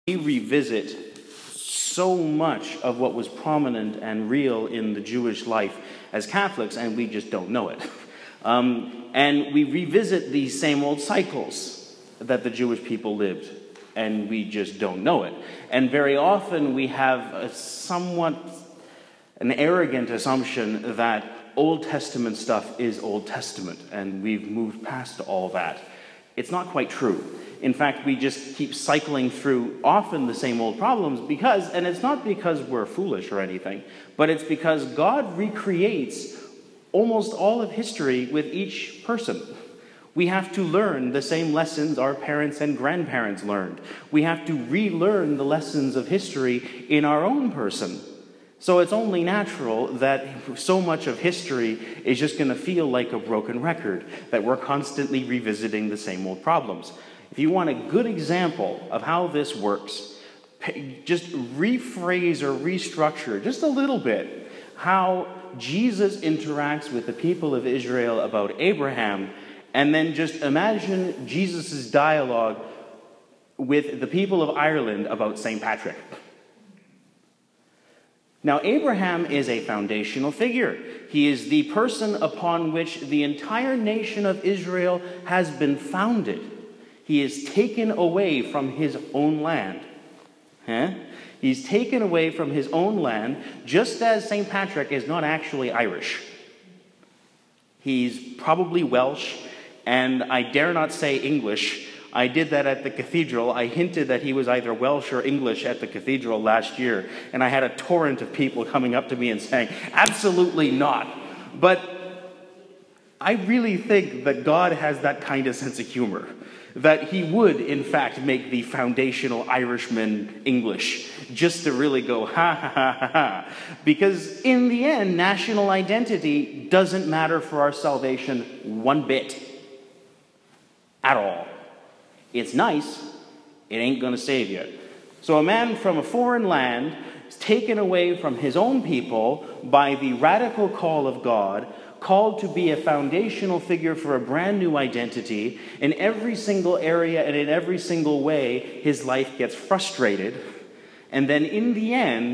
We revisit so much of what was prominent and real in the Jewish life as Catholics, and we just don't know it. And we revisit these same old cycles that the Jewish people lived, and we just don't know it. And very often we have an arrogant assumption that Old Testament stuff is Old Testament, and we've moved past all that. It's not quite true. In fact, we just keep cycling through often the same old problems and it's not because we're foolish or anything, but it's because God recreates almost all of history with each person. We have to learn the same lessons our parents and grandparents learned. We have to relearn the lessons of history in our own person. So it's only natural that so much of history is just going to feel like a broken record, that we're constantly revisiting the same old problems. If you want a good example of how this works, just rephrase or restructure just a little bit how Jesus interacts with the people of Israel about Abraham, and then just imagine Jesus' dialogue with the people of Ireland about St. Patrick. Now, Abraham is a foundational figure. He is the person upon which the entire nation of Israel has been founded. He is taken away from his own land. He's taken away from his own land, just as St. Patrick is not actually Irish. He's probably Welsh, and I dare not say English. I did that at the cathedral. I hinted that he was either Welsh or English at the cathedral last year, and I had a torrent of people coming up to me and saying, absolutely not. But I really think that God has that kind of sense of humor, that he would, in fact, make the foundational Irishman English, just to really go, ha, ha, ha, ha, ha. Because in the end, national identity doesn't matter for our salvation one bit. At all. It's nice, it ain't going to save you. So a man from a foreign land is taken away from his own people by the radical call of God, called to be a foundational figure for a brand new identity. In every single area and in every single way, his life gets frustrated. And then in the end,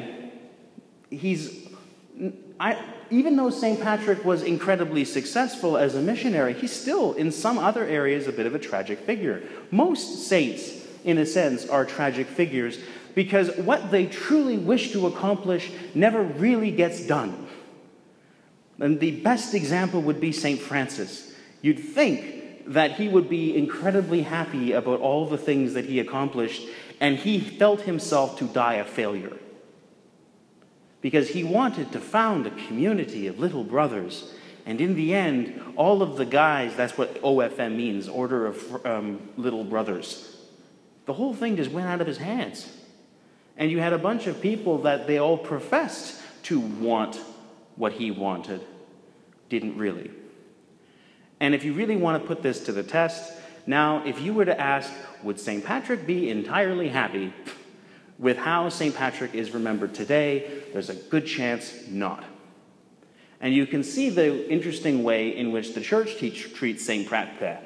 even though St. Patrick was incredibly successful as a missionary, he's still, in some other areas, a bit of a tragic figure. Most saints, in a sense, are tragic figures because what they truly wish to accomplish never really gets done. And the best example would be St. Francis. You'd think that he would be incredibly happy about all the things that he accomplished, and he felt himself to die a failure. Because he wanted to found a community of little brothers. And in the end, all of the guys, that's what OFM means, Order of Little Brothers. The whole thing just went out of his hands. And you had a bunch of people that they all professed to want what he wanted, didn't really. And if you really want to put this to the test, now, if you were to ask, would St. Patrick be entirely happy with how St. Patrick is remembered today, there's a good chance not. And you can see the interesting way in which the church treats St. Patrick,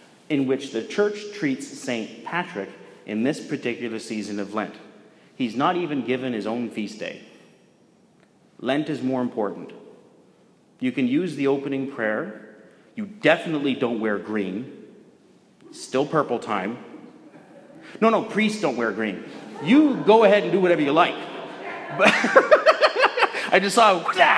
in this particular season of Lent. He's not even given his own feast day. Lent is more important. You can use the opening prayer. You definitely don't wear green. Still purple time. No, priests don't wear green. You go ahead and do whatever you like. But I just saw...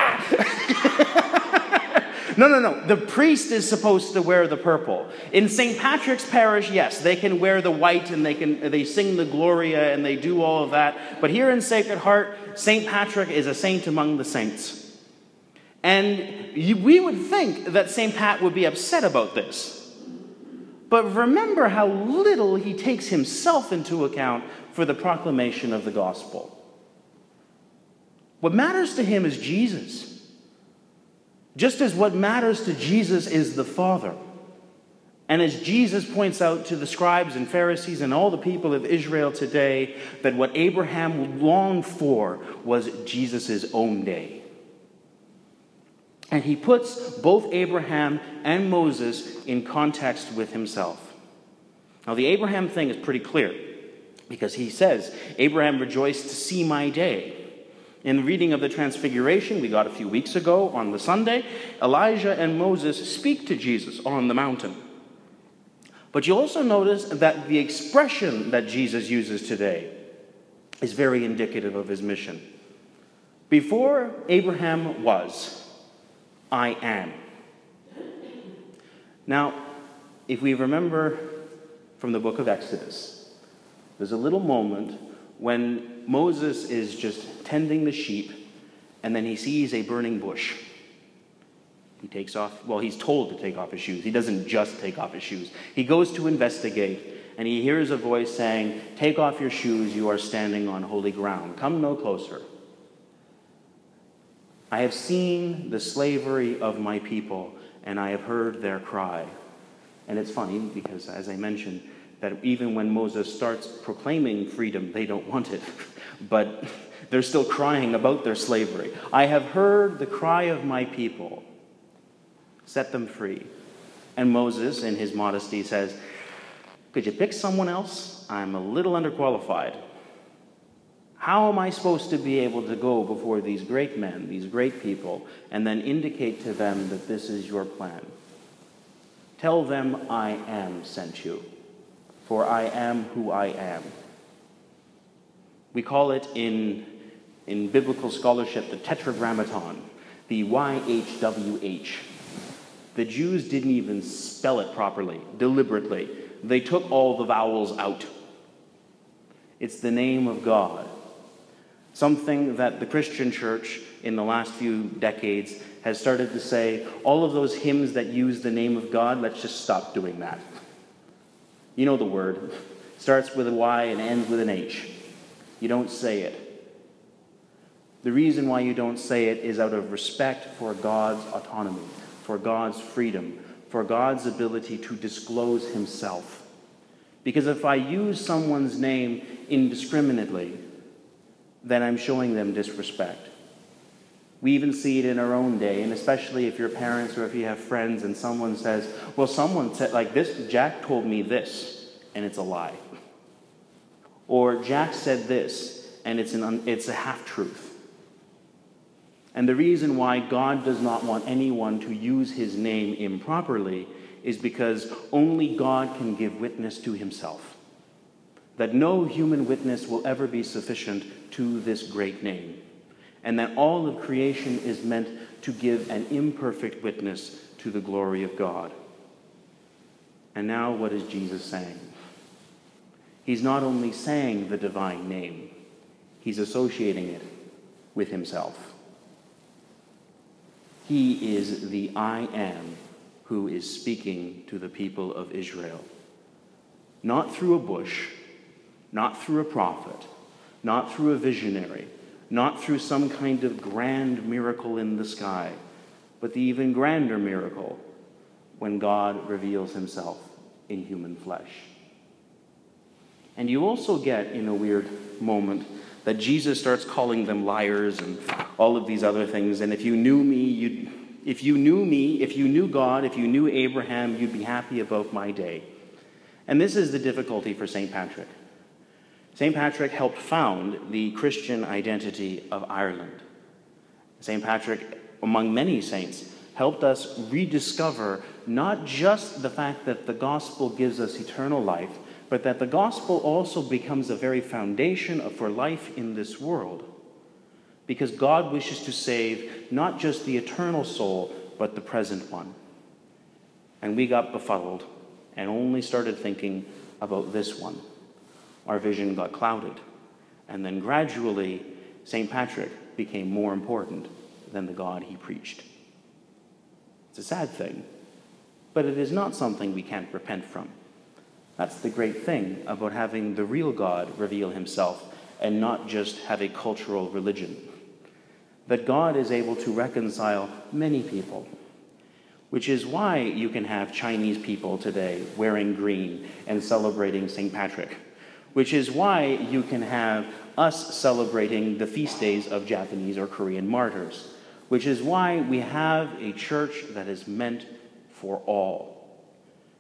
No. The priest is supposed to wear the purple. In St. Patrick's parish, yes, they can wear the white and they sing the Gloria and they do all of that. But here in Sacred Heart, St. Patrick is a saint among the saints. And we would think that St. Pat would be upset about this. But remember how little he takes himself into account for the proclamation of the gospel. What matters to him is Jesus. Just as what matters to Jesus is the Father. And as Jesus points out to the scribes and Pharisees and all the people of Israel today, that what Abraham longed for was Jesus' own day. And he puts both Abraham and Moses in context with himself. Now, the Abraham thing is pretty clear. Because he says, Abraham rejoiced to see my day. In the reading of the Transfiguration we got a few weeks ago on the Sunday, Elijah and Moses speak to Jesus on the mountain. But you also notice that the expression that Jesus uses today is very indicative of his mission. Before Abraham was, I am. Now, if we remember from the book of Exodus, there's a little moment when Moses is just tending the sheep, and then he sees a burning bush. He takes off, well, he's told to take off his shoes. He doesn't just take off his shoes. He goes to investigate, and he hears a voice saying, take off your shoes, you are standing on holy ground. Come no closer. I have seen the slavery of my people, and I have heard their cry. And it's funny because, as I mentioned, that even when Moses starts proclaiming freedom, they don't want it. But they're still crying about their slavery. I have heard the cry of my people. Set them free. And Moses, in his modesty, says, could you pick someone else? I'm a little underqualified. How am I supposed to be able to go before these great men, these great people, and then indicate to them that this is your plan? Tell them I am sent you. For I am who I am. We call it in biblical scholarship the Tetragrammaton, the YHWH. The Jews didn't even spell it properly, deliberately. They took all the vowels out. It's the name of God. Something that the Christian church in the last few decades has started to say, all of those hymns that use the name of God, let's just stop doing that. You know the word. Starts with a Y and ends with an H. You don't say it. The reason why you don't say it is out of respect for God's autonomy, for God's freedom, for God's ability to disclose himself. Because if I use someone's name indiscriminately, then I'm showing them disrespect. We even see it in our own day, and especially if you're parents or if you have friends and someone says, well, someone said like this, Jack told me this, and it's a lie. Or Jack said this, and it's a half-truth. And the reason why God does not want anyone to use his name improperly is because only God can give witness to himself. That no human witness will ever be sufficient to this great name. And that all of creation is meant to give an imperfect witness to the glory of God. And now what is Jesus saying? He's not only saying the divine name, he's associating it with himself. He is the I am who is speaking to the people of Israel. Not through a bush, not through a prophet, not through a visionary, not through some kind of grand miracle in the sky, but the even grander miracle when God reveals himself in human flesh. And you also get, in a weird moment, that Jesus starts calling them liars and all of these other things. And if you knew me, if you knew God, if you knew Abraham, you'd be happy about my day. And this is the difficulty for St. Patrick. St. Patrick helped found the Christian identity of Ireland. St. Patrick, among many saints, helped us rediscover not just the fact that the gospel gives us eternal life, but that the gospel also becomes a very foundation for life in this world. Because God wishes to save not just the eternal soul, but the present one. And we got befuddled and only started thinking about this one. Our vision got clouded. And then gradually, St. Patrick became more important than the God he preached. It's a sad thing, but it is not something we can't repent from. That's the great thing about having the real God reveal himself and not just have a cultural religion. That God is able to reconcile many people, which is why you can have Chinese people today wearing green and celebrating St. Patrick, which is why you can have us celebrating the feast days of Japanese or Korean martyrs, which is why we have a church that is meant for all.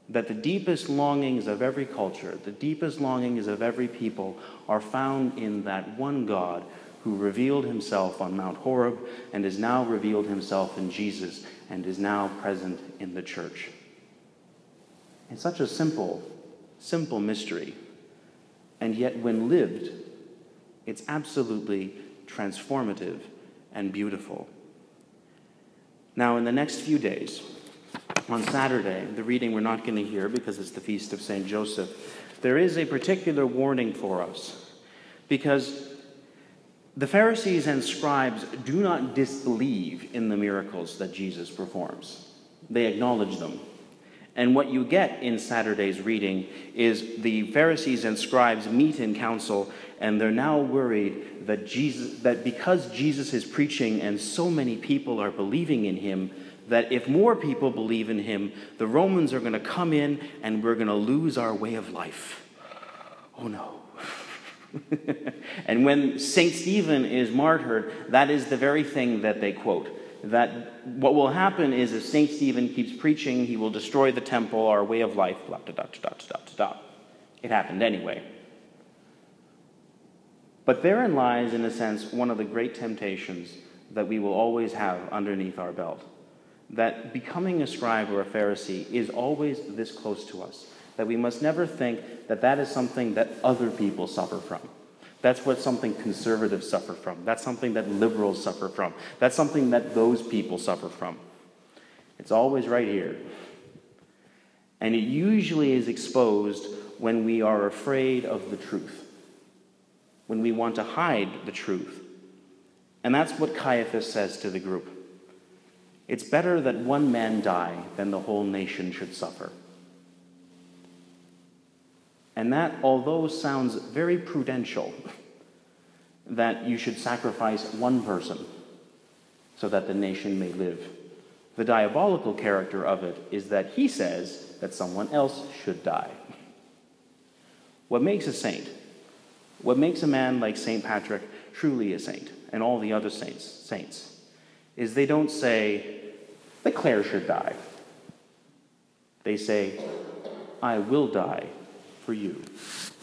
that the deepest longings of every culture, the deepest longings of every people are found in that one God who revealed himself on Mount Horeb and has now revealed himself in Jesus and is now present in the church. It's such a simple mystery, and yet when lived, it's absolutely transformative and beautiful. Now, in the next few days, on Saturday, the reading we're not going to hear because it's the Feast of St. Joseph, there is a particular warning for us, because the Pharisees and scribes do not disbelieve in the miracles that Jesus performs. They acknowledge them. And what you get in Saturday's reading is the Pharisees and scribes meet in council, and they're now worried that because Jesus is preaching and so many people are believing in him, that if more people believe in him, the Romans are going to come in and we're going to lose our way of life. Oh no. And when St. Stephen is martyred, that is the very thing that they quote. That what will happen is if St. Stephen keeps preaching, he will destroy the temple, our way of life, blah, blah, blah, blah, blah, blah, blah. It happened anyway. But therein lies, in a sense, one of the great temptations that we will always have underneath our belt. That becoming a scribe or a Pharisee is always this close to us. That we must never think that that is something that other people suffer from. That's what something conservatives suffer from. That's something that liberals suffer from. That's something that those people suffer from. It's always right here. And it usually is exposed when we are afraid of the truth, when we want to hide the truth. And that's what Caiaphas says to the group. It's better that one man die than the whole nation should suffer. And that, although sounds very prudential, that you should sacrifice one person so that the nation may live, the diabolical character of it is that he says that someone else should die. What makes a saint, what makes a man like St. Patrick truly a saint, and all the other saints, is they don't say, that Clare should die. They say, I will die for you.